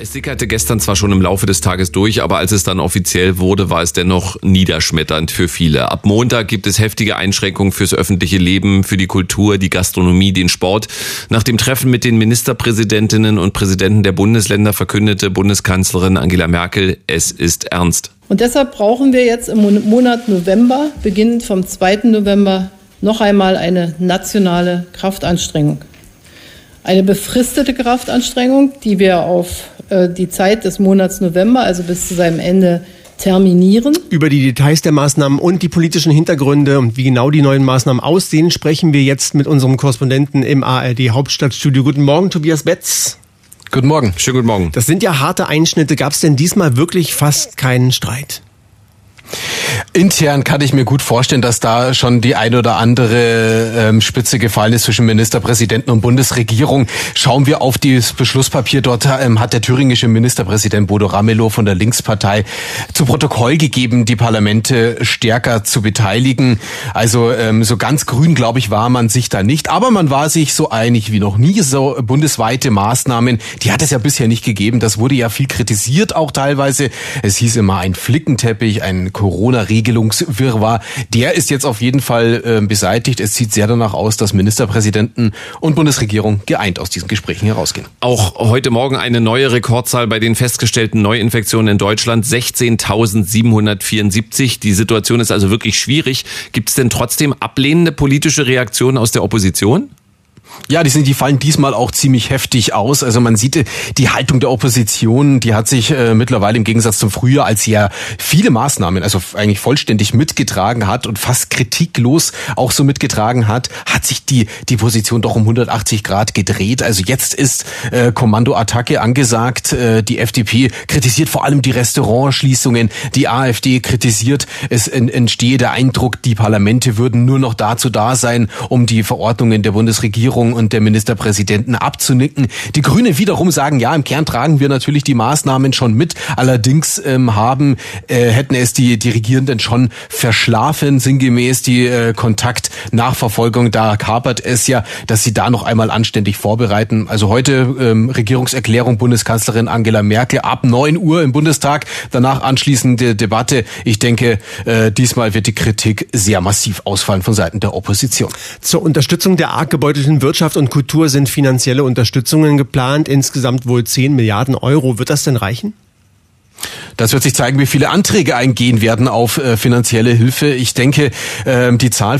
Es sickerte gestern zwar schon im Laufe des Tages durch, aber als es dann offiziell wurde, war es dennoch niederschmetternd für viele. Ab Montag gibt es heftige Einschränkungen fürs öffentliche Leben, für die Kultur, die Gastronomie, den Sport. Nach dem Treffen mit den Ministerpräsidentinnen und Präsidenten der Bundesländer verkündete Bundeskanzlerin Angela Merkel, es ist ernst. Und deshalb brauchen wir jetzt im Monat November, beginnend vom 2. November, noch einmal eine nationale Kraftanstrengung. Eine befristete Kraftanstrengung, die wir auf die Zeit des Monats November, also bis zu seinem Ende, terminieren. Über die Details der Maßnahmen und die politischen Hintergründe und wie genau die neuen Maßnahmen aussehen, sprechen wir jetzt mit unserem Korrespondenten im ARD Hauptstadtstudio. Guten Morgen, Tobias Betz. Guten Morgen. Schönen guten Morgen. Das sind ja harte Einschnitte. Gab es denn diesmal wirklich fast keinen Streit? Intern kann ich mir gut vorstellen, dass da schon die ein oder andere Spitze gefallen ist zwischen Ministerpräsidenten und Bundesregierung. Schauen wir auf das Beschlusspapier. Dort hat der thüringische Ministerpräsident Bodo Ramelow von der Linkspartei zu Protokoll gegeben, die Parlamente stärker zu beteiligen. Also so ganz grün, glaube ich, war man sich da nicht. Aber man war sich so einig wie noch nie. So bundesweite Maßnahmen, die hat es ja bisher nicht gegeben. Das wurde ja viel kritisiert auch teilweise. Es hieß immer ein Flickenteppich, ein Corona-Regelungswirrwarr, der ist jetzt auf jeden Fall beseitigt. Es sieht sehr danach aus, dass Ministerpräsidenten und Bundesregierung geeint aus diesen Gesprächen herausgehen. Auch heute Morgen eine neue Rekordzahl bei den festgestellten Neuinfektionen in Deutschland, 16.774. Die Situation ist also wirklich schwierig. Gibt es denn trotzdem ablehnende politische Reaktionen aus der Opposition? Ja, die fallen diesmal auch ziemlich heftig aus. Also man sieht, die Haltung der Opposition, die hat sich mittlerweile im Gegensatz zum Frühjahr, als sie ja viele Maßnahmen, also eigentlich vollständig mitgetragen hat und fast kritiklos auch so mitgetragen hat sich die Position doch um 180 Grad gedreht. Also jetzt ist Kommandoattacke angesagt. Die FDP kritisiert vor allem die Restaurantschließungen. Die AfD kritisiert, es entstehe der Eindruck, die Parlamente würden nur noch dazu da sein, um die Verordnungen der Bundesregierung und der Ministerpräsidenten abzunicken. Die Grünen wiederum sagen, ja, im Kern tragen wir natürlich die Maßnahmen schon mit. Allerdings hätten es die Regierenden schon verschlafen, sinngemäß die Kontaktnachverfolgung. Da hapert es ja, dass sie da noch einmal anständig vorbereiten. Also heute Regierungserklärung Bundeskanzlerin Angela Merkel ab 9 Uhr im Bundestag. Danach anschließende Debatte. Ich denke, diesmal wird die Kritik sehr massiv ausfallen von Seiten der Opposition. Zur Unterstützung der arg gebeutelten Wirtschaft und Kultur sind finanzielle Unterstützungen geplant, insgesamt wohl 10 Milliarden Euro. Wird das denn reichen? Das wird sich zeigen, wie viele Anträge eingehen werden auf finanzielle Hilfe. Ich denke, die Zahl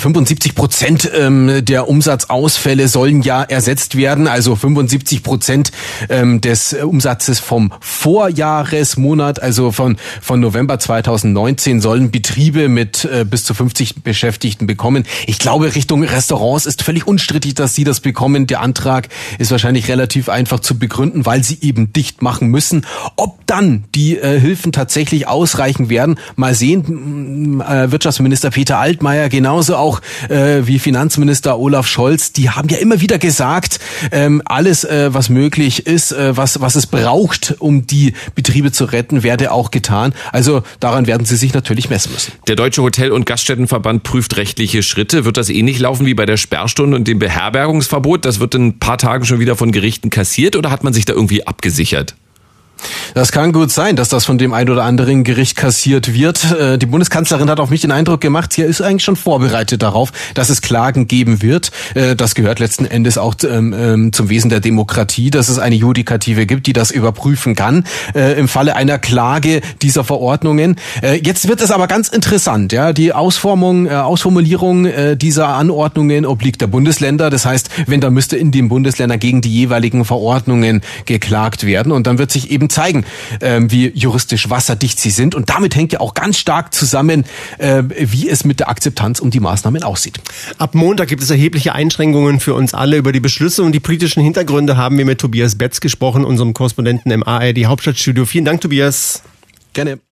75% der Umsatzausfälle sollen ja ersetzt werden. Also 75% des Umsatzes vom Vorjahresmonat, also von November 2019, sollen Betriebe mit bis zu 50 Beschäftigten bekommen. Ich glaube, Richtung Restaurants ist völlig unstrittig, dass sie das bekommen. Der Antrag ist wahrscheinlich relativ einfach zu begründen, weil sie eben dicht machen müssen. Ob dann die Hilfen tatsächlich ausreichen werden, mal sehen. Wirtschaftsminister Peter Altmaier, genauso auch wie Finanzminister Olaf Scholz, die haben ja immer wieder gesagt, alles, was möglich ist, was es braucht, um die Betriebe zu retten, werde auch getan. Also daran werden sie sich natürlich messen müssen. Der Deutsche Hotel- und Gaststättenverband prüft rechtliche Schritte. Wird das ähnlich laufen wie bei der Sperrstunde und dem Beherbergungsverbot? Das wird in ein paar Tagen schon wieder von Gerichten kassiert oder hat man sich da irgendwie abgesichert? Das kann gut sein, dass das von dem ein oder anderen Gericht kassiert wird. Die Bundeskanzlerin hat auf mich den Eindruck gemacht, sie ist eigentlich schon vorbereitet darauf, dass es Klagen geben wird. Das gehört letzten Endes auch zum Wesen der Demokratie, dass es eine Judikative gibt, die das überprüfen kann im Falle einer Klage dieser Verordnungen. Jetzt wird es aber ganz interessant. Ja, die Ausformulierung dieser Anordnungen obliegt der Bundesländer. Das heißt, wenn da müsste in den Bundesländern gegen die jeweiligen Verordnungen geklagt werden. Und dann wird sich eben zeigen, wie juristisch wasserdicht sie sind. Und damit hängt ja auch ganz stark zusammen, wie es mit der Akzeptanz um die Maßnahmen aussieht. Ab Montag gibt es erhebliche Einschränkungen für uns alle. Über die Beschlüsse und die politischen Hintergründe haben wir mit Tobias Betz gesprochen, unserem Korrespondenten im ARD Hauptstadtstudio. Vielen Dank, Tobias. Gerne.